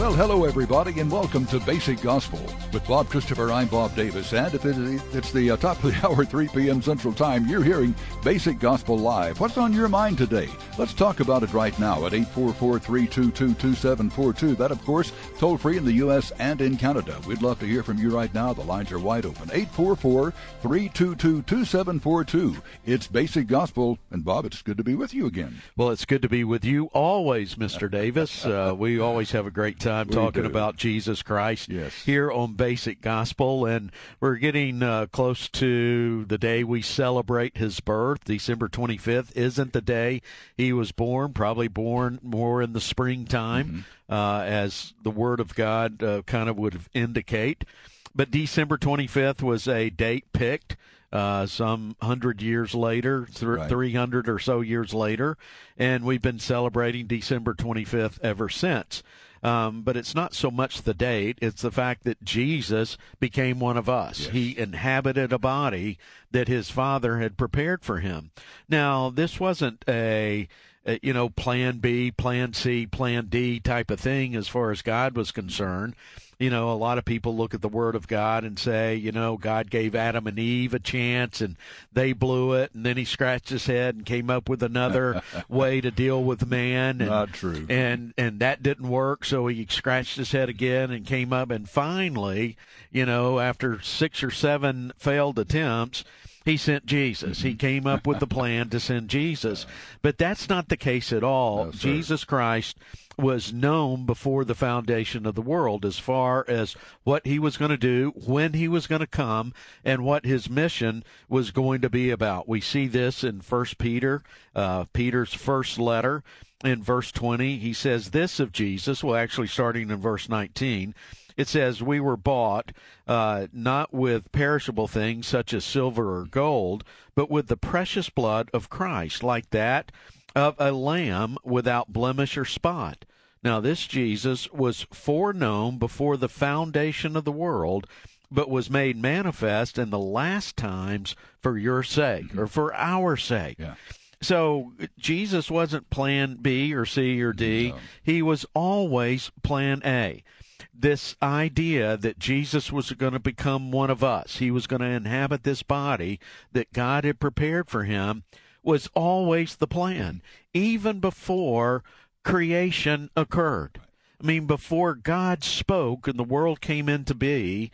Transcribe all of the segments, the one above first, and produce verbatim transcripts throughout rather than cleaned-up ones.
Well, hello, everybody, and welcome to Basic Gospel. With Bob Christopher, I'm Bob Davis, and if it, it's the uh, top of the hour, three p.m. Central Time, you're hearing Basic Gospel Live. What's on your mind today? Let's talk about it right now at eight four four, three two two, two seven four two. That, of course, toll-free in the U S and in Canada. We'd love to hear from you right now. The lines are wide open. eight four four, three two two, two seven four two. It's Basic Gospel, and Bob, it's good to be with you again. Well, it's good to be with you always, Mister Davis. Uh, we always have a great time We talking do. about Jesus Christ Yes. here on Basic Gospel, and we're getting uh, close to the day we celebrate his birth. December twenty-fifth isn't the day he was born, probably born more in the springtime, mm-hmm. uh, as the Word of God uh, kind of would indicate. But December twenty-fifth was a date picked Uh, some hundred years later, th- Right. three hundred or so years later, and we've been celebrating December twenty-fifth ever since. Um, but it's not so much the date, it's the fact that Jesus became one of us. Yes. He inhabited a body that his Father had prepared for him. Now, this wasn't a, a you know, plan B, plan C, plan D type of thing as far as God was concerned. You know, a lot of people look at the Word of God and say, you know, God gave Adam and Eve a chance and they blew it, and then he scratched his head and came up with another way to deal with man. And, Not true. And, and that didn't work, so he scratched his head again and came up. And finally, you know, after six or seven failed attempts, he sent Jesus. He came up with the plan to send Jesus. But that's not the case at all. No, sir. Jesus Christ was known before the foundation of the world as far as what he was going to do, when he was going to come, and what his mission was going to be about. We see this in First Peter, uh, Peter's first letter. In verse twenty, he says this of Jesus, well, actually starting in verse nineteen, it says, we were bought uh, not with perishable things such as silver or gold, but with the precious blood of Christ, like that of a lamb without blemish or spot. Now, this Jesus was foreknown before the foundation of the world, but was made manifest in the last times for your sake, mm-hmm. or for our sake. Yeah. So Jesus wasn't plan B or C or D. No. He was always plan A. This idea that Jesus was going to become one of us, he was going to inhabit this body that God had prepared for him, was always the plan, even before creation occurred. I mean, before God spoke and the world came into being,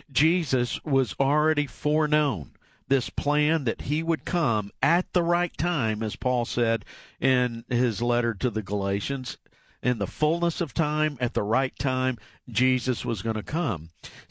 Jesus was already foreknown. This plan that he would come at the right time, as Paul said in his letter to the Galatians, in the fullness of time, at the right time, Jesus was going to come.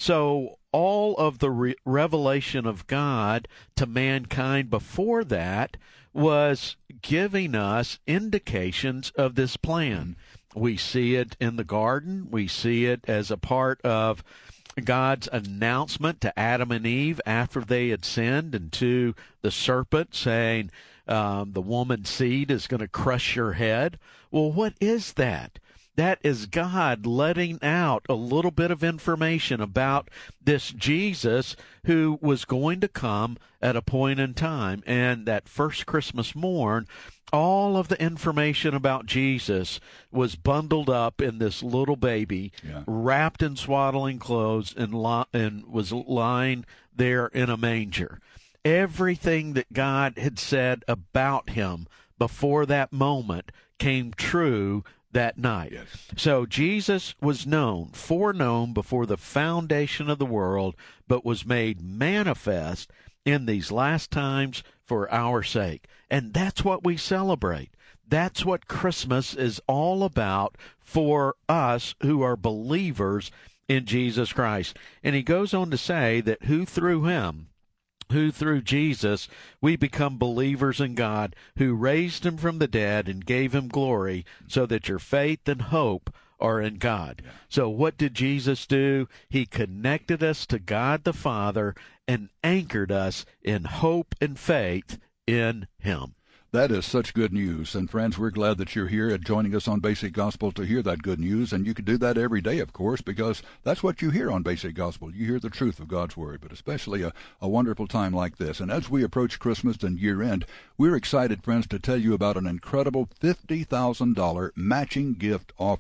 So all of the re- revelation of God to mankind before that was giving us indications of this plan. We see it in the garden. We see it as a part of God's announcement to Adam and Eve after they had sinned, and to the serpent saying, um, the woman's seed is going to crush your head. Well, what is that? That is God letting out a little bit of information about this Jesus who was going to come at a point in time. And that first Christmas morn, all of the information about Jesus was bundled up in this little baby, Yeah. wrapped in swaddling clothes, and, li- and was lying there in a manger. Everything that God had said about him before that moment came true that night. Yes. So Jesus was known, foreknown before the foundation of the world, but was made manifest in these last times for our sake. And that's what we celebrate. That's what Christmas is all about for us who are believers in Jesus Christ. And he goes on to say that who through him, who through Jesus we become believers in God, who raised him from the dead and gave him glory, so that your faith and hope are in God. Yeah. So what did Jesus do? He connected us to God the Father and anchored us in hope and faith in him. That is such good news. And friends, we're glad that you're here and joining us on Basic Gospel to hear that good news. And you can do that every day, of course, because that's what you hear on Basic Gospel. You hear the truth of God's Word, but especially a, a wonderful time like this. And as we approach Christmas and year-end, we're excited, friends, to tell you about an incredible fifty thousand dollars matching gift offer.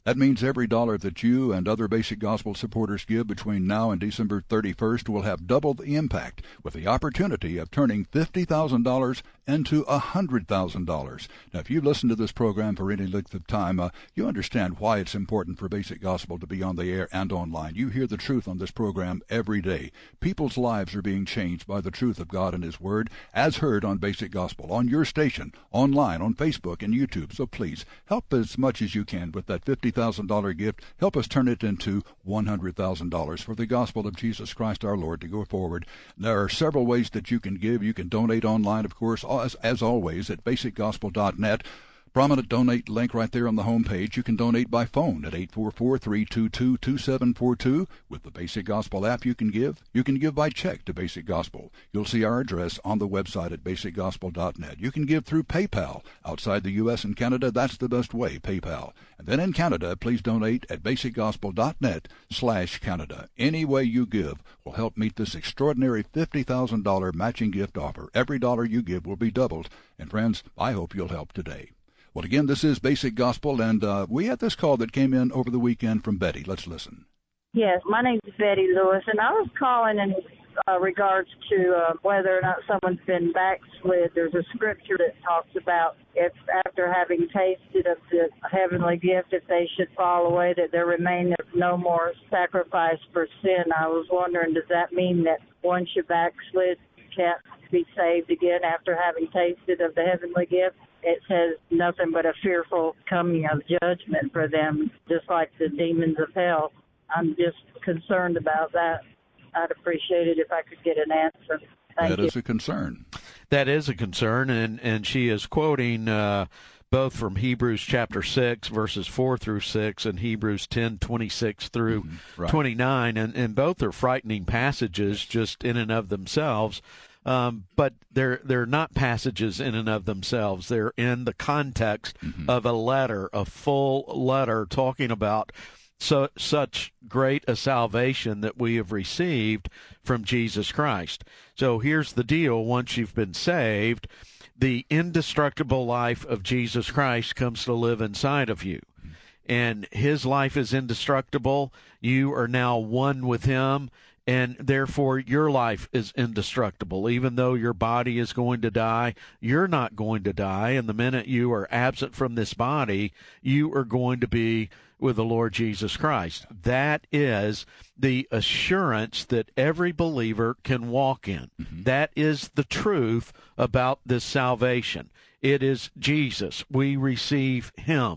That means every dollar that you and other Basic Gospel supporters give between now and December thirty-first will have double the impact, with the opportunity of turning fifty thousand dollars into one hundred thousand dollars. Now, if you've listened to this program for any length of time, uh, you understand why it's important for Basic Gospel to be on the air and online. You hear the truth on this program every day. People's lives are being changed by the truth of God and His Word, as heard on Basic Gospel, on your station, online, on Facebook and YouTube. So please, help as much as you can with that fifty thousand dollars gift. Help us turn it into one hundred thousand dollars for the gospel of Jesus Christ our Lord to go forward. There are several ways that you can give. You can donate online, of course, as, as always, at basic gospel dot net. Prominent donate link right there on the home page. You can donate by phone at eight four four, three two two, two seven four two. With the Basic Gospel app you can give. You can give by check to Basic Gospel. You'll see our address on the website at basic gospel dot net. You can give through PayPal. Outside the U S and Canada, that's the best way, PayPal. And then in Canada, please donate at basic gospel dot net slash Canada. Any way you give will help meet this extraordinary fifty thousand dollars matching gift offer. Every dollar you give will be doubled. And friends, I hope you'll help today. Well, again, this is Basic Gospel, and uh, we had this call that came in over the weekend from Betty. Let's listen. Yes, my name is Betty Lewis, and I was calling in uh, regards to uh, whether or not someone's been backslid. There's a scripture that talks about if after having tasted of the heavenly gift, if they should fall away, that there remaineth no more sacrifice for sin. I was wondering, does that mean that once you backslid, you can't be saved again after having tasted of the heavenly gift? It says nothing but a fearful coming of judgment for them, just like the demons of hell. I'm just concerned about that. I'd appreciate it if I could get an answer. Thank that you. is a concern. That is a concern, and, and she is quoting uh, both from Hebrews chapter six, verses four through six, and Hebrews ten, twenty-six through mm-hmm. right. twenty-nine, and, and both are frightening passages just in and of themselves. Um, but they're they're not passages in and of themselves. They're in the context mm-hmm. of a letter, a full letter talking about so such great a salvation that we have received from Jesus Christ. So here's the deal. Once you've been saved, the indestructible life of Jesus Christ comes to live inside of you. And His life is indestructible. You are now one with Him. And therefore, your life is indestructible. Even though your body is going to die, you're not going to die. And the minute you are absent from this body, you are going to be with the Lord Jesus Christ. That is the assurance that every believer can walk in. Mm-hmm. That is the truth about this salvation. It is Jesus. We receive Him.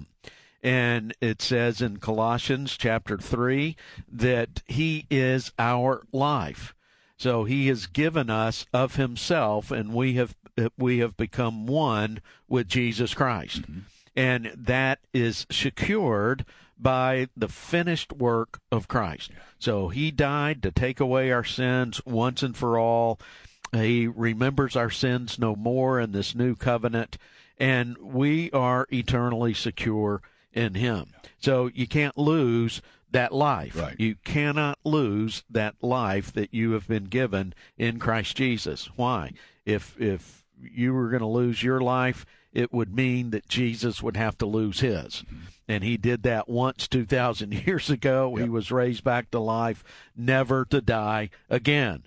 And it says in Colossians chapter three that He is our life. So He has given us of Himself, and we have we have become one with Jesus Christ. Mm-hmm. And that is secured by the finished work of Christ. Yeah. So He died to take away our sins once and for all. He remembers our sins no more in this new covenant, and we are eternally secure in Him. So you can't lose that life. Right. You cannot lose that life that you have been given in Christ Jesus. Why? If if you were going to lose your life, it would mean that Jesus would have to lose His. Mm-hmm. And He did that once two thousand years ago. Yep. He was raised back to life, never to die again.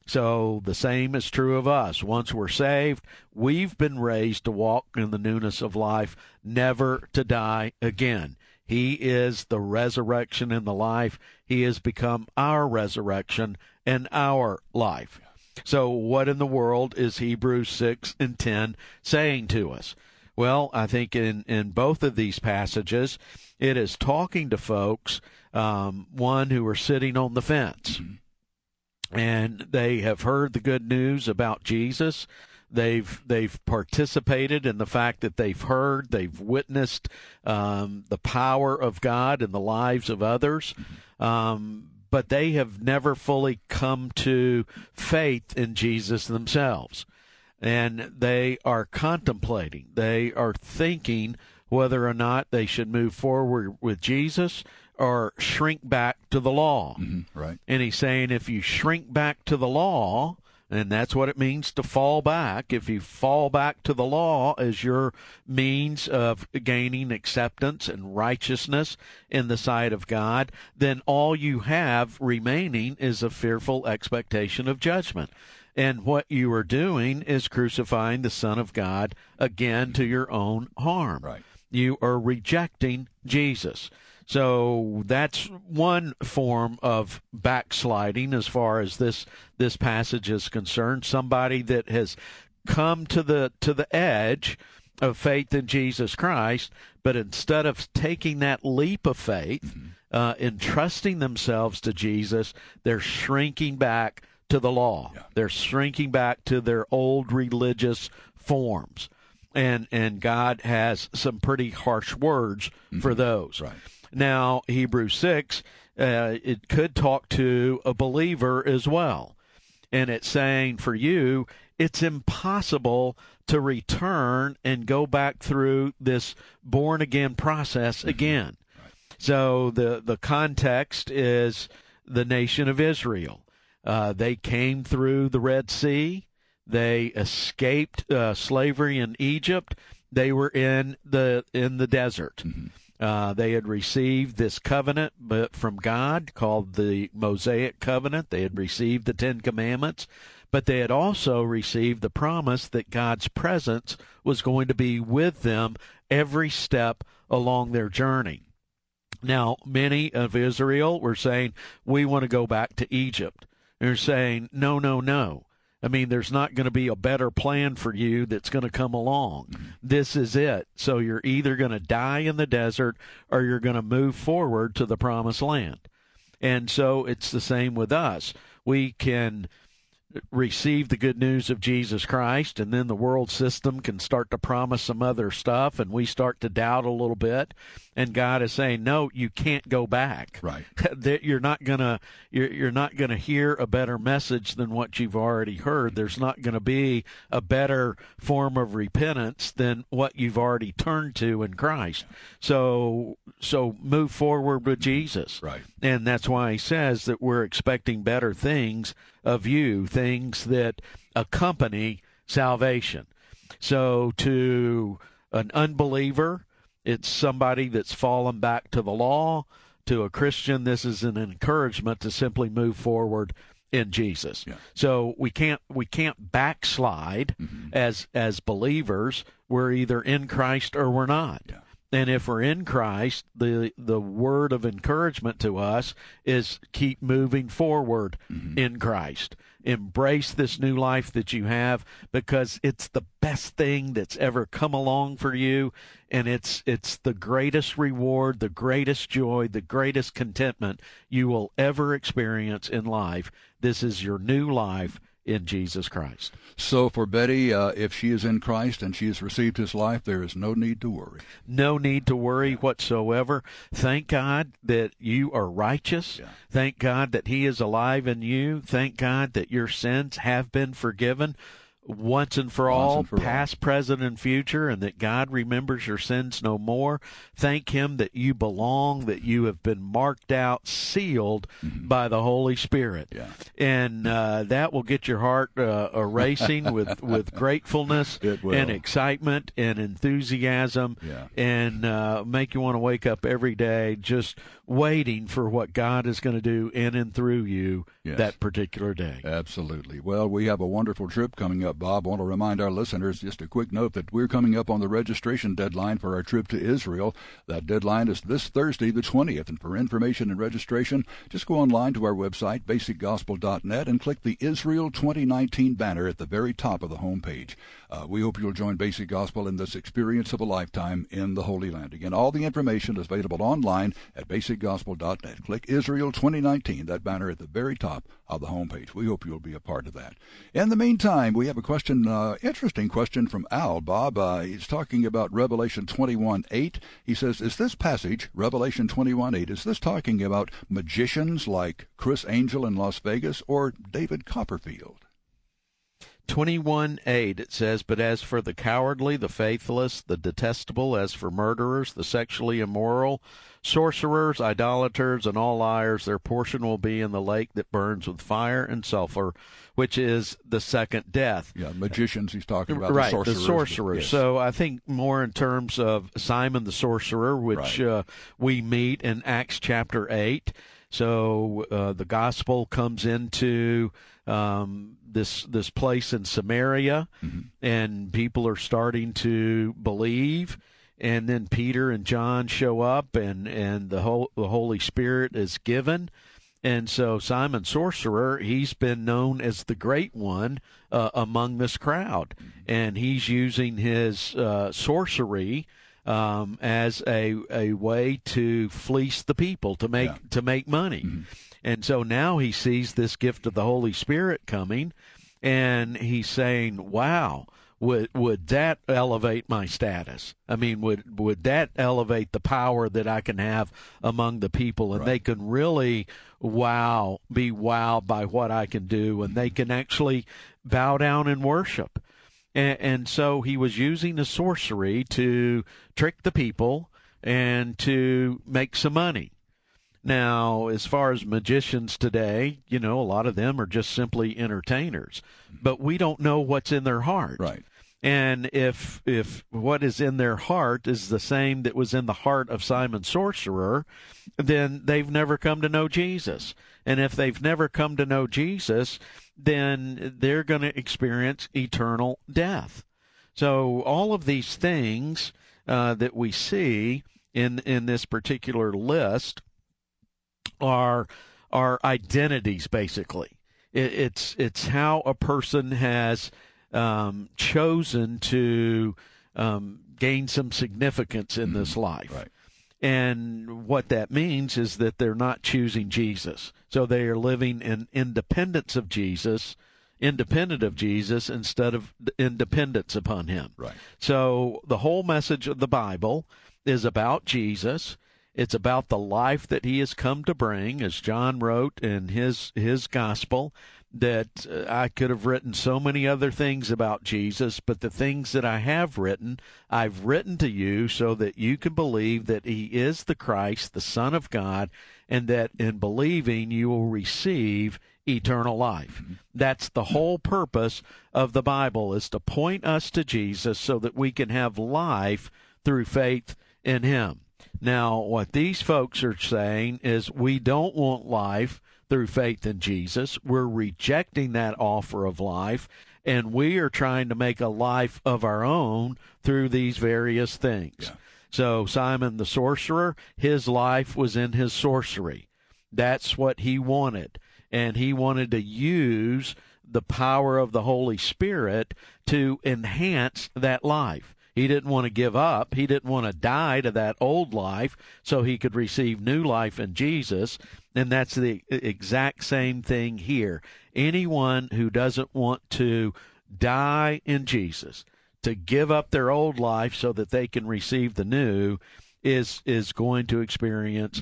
So the same is true of us. Once we're saved, we've been raised to walk in the newness of life, never to die again. He is the resurrection and the life. He has become our resurrection and our life. So what in the world is Hebrews six and ten saying to us? Well, I think in, in both of these passages, it is talking to folks, um, one who are sitting on the fence. Mm-hmm. And they have heard the good news about Jesus. They've they've participated in the fact that they've heard, they've witnessed um, the power of God in the lives of others, um, but they have never fully come to faith in Jesus themselves. And they are contemplating, they are thinking whether or not they should move forward with Jesus or shrink back to the law. Mm-hmm, right. And He's saying if you shrink back to the law, And that's what it means to fall back. If you fall back to the law as your means of gaining acceptance and righteousness in the sight of God, then all you have remaining is a fearful expectation of judgment. And what you are doing is crucifying the Son of God again to your own harm. Right. You are rejecting Jesus. So that's one form of backsliding as far as this this passage is concerned. Somebody that has come to the to the edge of faith in Jesus Christ, but instead of taking that leap of faith, mm-hmm. uh, entrusting themselves to Jesus, they're shrinking back to the law. Yeah. They're shrinking back to their old religious forms. And and God has some pretty harsh words mm-hmm. for those. Right. Now, Hebrews six, uh, it could talk to a believer as well. And it's saying for you, it's impossible to return and go back through this born-again process mm-hmm. again. Right. So the, the context is the nation of Israel. Uh, they came through the Red Sea. They escaped uh, slavery in Egypt. They were in the in the desert. Mm-hmm. Uh, they had received this covenant but from God called the Mosaic Covenant. They had received the Ten Commandments, but they had also received the promise that God's presence was going to be with them every step along their journey. Now, many of Israel were saying, we want to go back to Egypt. They're saying, no, no, no. I mean, there's not going to be a better plan for you that's going to come along. Mm-hmm. This is it. So you're either going to die in the desert or you're going to move forward to the promised land. And so it's the same with us. We can receive the good news of Jesus Christ, and then the world system can start to promise some other stuff, and we start to doubt a little bit. And God is saying, no, you can't go back. Right. You're not gonna you're you're not gonna hear a better message than what you've already heard. There's not going to be a better form of repentance than what you've already turned to in Christ. So so move forward with Jesus. Right. And that's why he says that we're expecting better things of you, things that accompany salvation. So to an unbeliever, it's somebody that's fallen back to the law. To a Christian, this is an encouragement to simply move forward in Jesus. Yeah. So we can't we can't backslide mm-hmm. as as believers. We're either in Christ or we're not. Yeah. And if we're in Christ, the the word of encouragement to us is keep moving forward mm-hmm. in Christ. Embrace this new life that you have, because it's the best thing that's ever come along for you, and it's it's the greatest reward, the greatest joy, the greatest contentment you will ever experience in life. This is your new life in Jesus Christ. So for Betty, uh, if she is in Christ and she has received his life, there is no need to worry. No need to worry whatsoever. Thank God that you are righteous. Yeah. Thank God that he is alive in you. Thank God that your sins have been forgiven once and for once all, and for past, all. present, and future, and that God remembers your sins no more. Thank him that you belong, that you have been marked out, sealed mm-hmm. by the Holy Spirit. Yeah. And uh, that will get your heart uh, racing with, with gratefulness and excitement and enthusiasm yeah. and uh, make you want to wake up every day just waiting for what God is going to do in and through you yes. that particular day. Absolutely. Well, we have a wonderful trip coming up, Bob. I want to remind our listeners, just a quick note, that we're coming up on the registration deadline for our trip to Israel. That deadline is this Thursday, the twentieth. And for information and registration, just go online to our website, basic gospel dot net, and click the Israel twenty nineteen banner at the very top of the homepage. Uh, we hope you'll join Basic Gospel in this experience of a lifetime in the Holy Land. Again, all the information is available online at basic gospel dot net. Click Israel twenty nineteen, that banner at the very top of the homepage. We hope you'll be a part of that. In the meantime, we have a question, uh, interesting question from Al. Bob, uh, he's talking about Revelation twenty-one eight. He says, is this passage, Revelation twenty-one eight, is this talking about magicians like Chris Angel in Las Vegas or David Copperfield? twenty-one eight, it says, "But as for the cowardly, the faithless, the detestable, as for murderers, the sexually immoral, sorcerers, idolaters, and all liars, their portion will be in the lake that burns with fire and sulfur, which is the second death." Yeah, magicians he's talking about. Right, the sorcerers. the sorcerers. Yes. So I think more in terms of Simon the sorcerer, which Right. uh, we meet in Acts chapter eight. So uh, the gospel comes into um, this this place in Samaria, mm-hmm. and people are starting to believe. And then Peter and John show up, and, and the whole the Holy Spirit is given. And so Simon Sorcerer, he's been known as the great one uh, among this crowd. And he's using his uh, sorcery um, as a a way to fleece the people, to make Yeah. to make money. Mm-hmm. And so now he sees this gift of the Holy Spirit coming, and he's saying, wow, would would that elevate my status? I mean, would would that elevate the power that I can have among the people, and Right. they can really wow, be wowed by what I can do, and they can actually bow down and worship. And, and so he was using the sorcery to trick the people and to make some money. Now, as far as magicians today, you know, a lot of them are just simply entertainers, but we don't know what's in their heart. Right. And if if what is in their heart is the same that was in the heart of Simon Sorcerer, then they've never come to know Jesus. And if they've never come to know Jesus, then they're going to experience eternal death. So all of these things uh, that we see in in this particular list are are identities, basically. It, it's it's how a person has um, chosen to um, gain some significance in mm-hmm. this life. Right. And what that means is that they're not choosing Jesus. So they are living in independence of Jesus, independent of Jesus, instead of independence upon him. Right. So the whole message of the Bible is about Jesus. It's about the life that he has come to bring, as John wrote in his his gospel, that uh, I could have written so many other things about Jesus, but the things that I have written, I've written to you so that you can believe that he is the Christ, the Son of God, and that in believing you will receive eternal life. Mm-hmm. That's the whole purpose of the Bible, is to point us to Jesus so that we can have life through faith in him. Now, what these folks are saying is we don't want life through faith in Jesus. We're rejecting that offer of life, and we are trying to make a life of our own through these various things. Yeah. So Simon the sorcerer, his life was in his sorcery. That's what he wanted, and he wanted to use the power of the Holy Spirit to enhance that life. He didn't want to give up. He didn't want to die to that old life so he could receive new life in Jesus. And that's the exact same thing here. Anyone who doesn't want to die in Jesus, to give up their old life so that they can receive the new, is is going to experience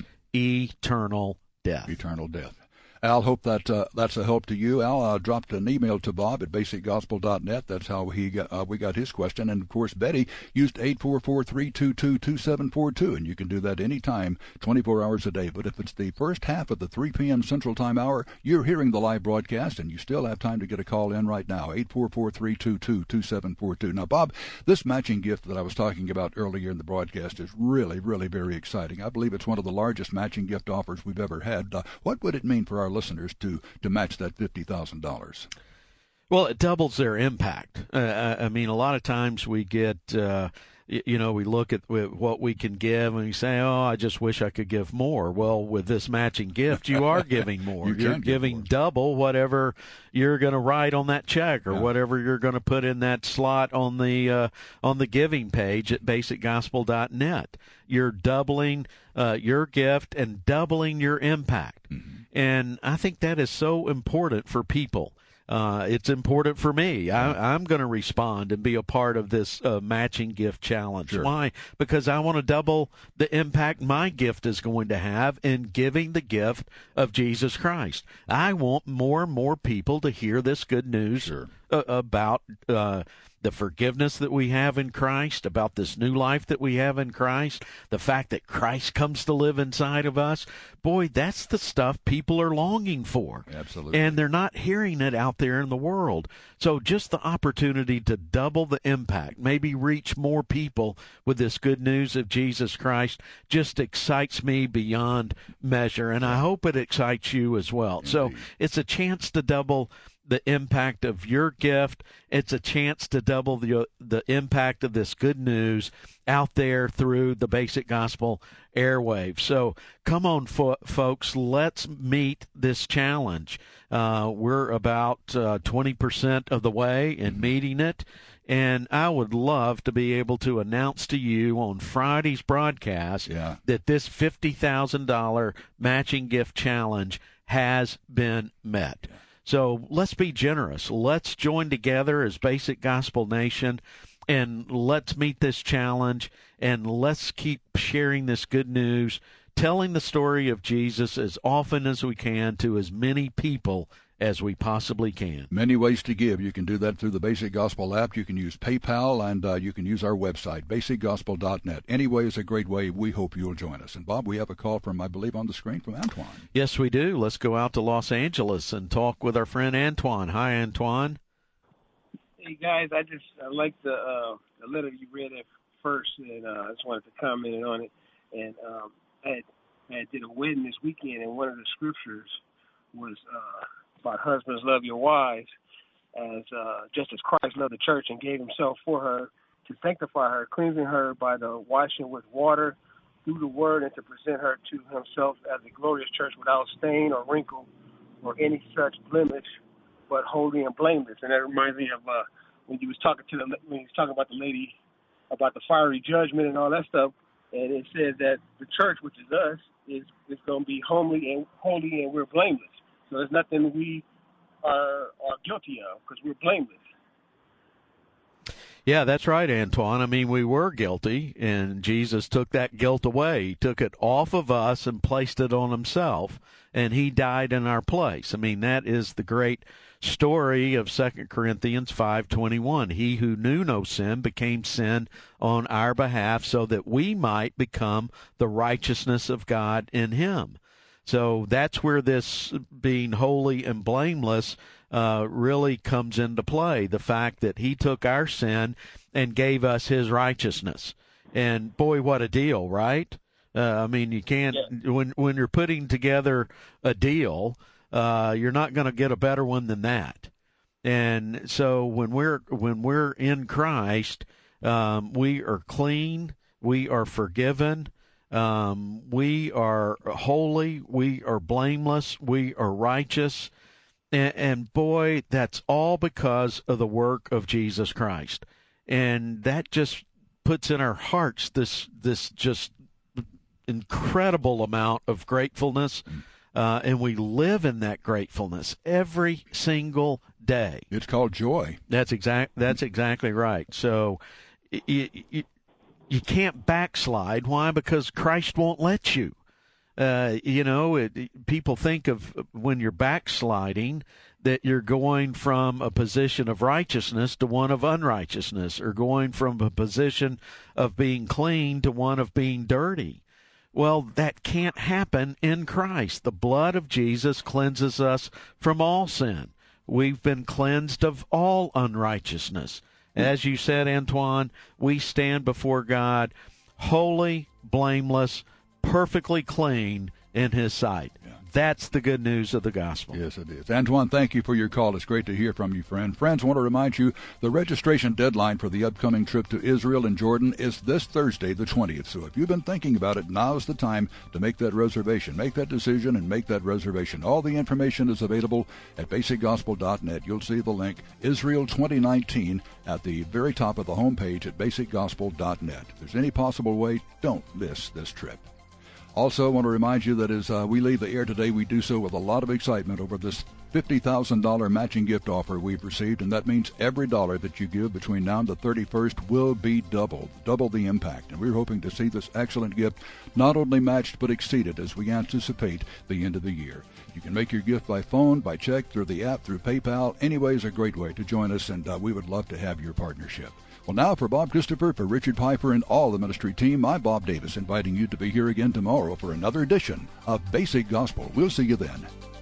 eternal death. Eternal death. Al, hope that uh, that's a help to you. Al uh, dropped an email to Bob at basic gospel dot net. That's how he got, uh, we got his question. And, of course, Betty used eight four four, three two two, two seven four two, and you can do that anytime, twenty-four hours a day. But if it's the first half of the three p.m. Central Time hour, you're hearing the live broadcast, and you still have time to get a call in right now, eight four four, three two two, two seven four two. Now, Bob, this matching gift that I was talking about earlier in the broadcast is really, really very exciting. I believe it's one of the largest matching gift offers we've ever had. Uh, what would it mean for our listeners to to match that fifty thousand dollars? Well, it doubles their impact. Uh, I mean, a lot of times we get, uh, you know, we look at what we can give and we say, oh, I just wish I could give more. Well, with this matching gift, you are giving more. you you're giving more. Double whatever you're going to write on that check or yeah. whatever you're going to put in that slot on the uh, on the giving page at basic gospel dot net. You're doubling uh, your gift and doubling your impact. Mm-hmm. And I think that is so important for people. Uh, it's important for me. I, I'm going to respond and be a part of this uh, matching gift challenge. Sure. Why? Because I want to double the impact my gift is going to have in giving the gift of Jesus Christ. I want more and more people to hear this good news sure. uh, about uh, the forgiveness that we have in Christ, about this new life that we have in Christ, the fact that Christ comes to live inside of us. Boy, that's the stuff people are longing for. Absolutely. And they're not hearing it out there in the world. So just the opportunity to double the impact, maybe reach more people with this good news of Jesus Christ, just excites me beyond measure. And I hope it excites you as well. Indeed. So it's a chance to double the impact of your gift. It's a chance to double the the impact of this good news out there through the Basic Gospel airwaves. So come on, fo- folks, let's meet this challenge. Uh, we're about uh, twenty percent of the way in meeting it, and I would love to be able to announce to you on Friday's broadcast yeah. that this fifty thousand dollars matching gift challenge has been met. Yeah. So let's be generous. Let's join together as Basic Gospel Nation, and let's meet this challenge, and let's keep sharing this good news, telling the story of Jesus as often as we can to as many people as we possibly can. Many ways to give. You can do that through the Basic Gospel app. You can use PayPal, and uh, you can use our website, basic gospel dot net. Any way is a great way. We hope you'll join us. And, Bob, we have a call from, I believe, on the screen from Antoine. Yes, we do. Let's go out to Los Angeles and talk with our friend Antoine. Hi, Antoine. Hey, guys. I just I like the, uh, the letter you read at first, and uh, I just wanted to comment on it. And um, I, had, I did a wedding this weekend, and one of the scriptures was uh, about husbands love your wives as uh, just as Christ loved the church and gave himself for her to sanctify her, cleansing her by the washing with water through the word, and to present her to himself as a glorious church without stain or wrinkle or any such blemish, but holy and blameless. And that reminds me of uh, when you was talking to the when you was talking about the lady about the fiery judgment and all that stuff, and it says that the church, which is us, is is going to be homely and holy, and we're blameless. So there's nothing we are, are guilty of because we're blameless. Yeah, that's right, Antoine. I mean, we were guilty, and Jesus took that guilt away. He took it off of us and placed it on himself, and he died in our place. I mean, that is the great story of Second Corinthians five twenty-one. He who knew no sin became sin on our behalf so that we might become the righteousness of God in him. So that's where this being holy and blameless uh, really comes into play, the fact that he took our sin and gave us his righteousness. And, boy, what a deal, right? Uh, I mean, you can't yeah. – when when you're putting together a deal, uh, you're not going to get a better one than that. And so when we're when we're in Christ, um, we are clean, we are forgiven, Um, we are holy, we are blameless, we are righteous, and, and boy, that's all because of the work of Jesus Christ. And that just puts in our hearts this this just incredible amount of gratefulness, uh, and we live in that gratefulness every single day. It's called joy. That's exact. That's exactly right. So, it, it, you can't backslide. Why? Because Christ won't let you. Uh, you know, it, people think of when you're backsliding that you're going from a position of righteousness to one of unrighteousness, or going from a position of being clean to one of being dirty. Well, that can't happen in Christ. The blood of Jesus cleanses us from all sin. We've been cleansed of all unrighteousness. As you said, Antoine, we stand before God holy, blameless, perfectly clean in his sight. Yeah. That's the good news of the gospel. Yes, it is. Antoine, thank you for your call. It's great to hear from you, friend. Friends, I want to remind you the registration deadline for the upcoming trip to Israel and Jordan is this Thursday, the twentieth. So if you've been thinking about it, now's the time to make that reservation. Make that decision and make that reservation. All the information is available at basic gospel dot net. You'll see the link, Israel twenty nineteen, at the very top of the homepage at basic gospel dot net. If there's any possible way, don't miss this trip. Also, I want to remind you that as uh, we leave the air today, we do so with a lot of excitement over this fifty thousand dollars matching gift offer we've received, and that means every dollar that you give between now and the thirty-first will be doubled, double the impact. And we're hoping to see this excellent gift not only matched but exceeded as we anticipate the end of the year. You can make your gift by phone, by check, through the app, through PayPal. Any way is a great way to join us, and uh, we would love to have your partnership. Well, now for Bob Christopher, for Richard Piper, and all the ministry team, I'm Bob Davis, inviting you to be here again tomorrow for another edition of Basic Gospel. We'll see you then.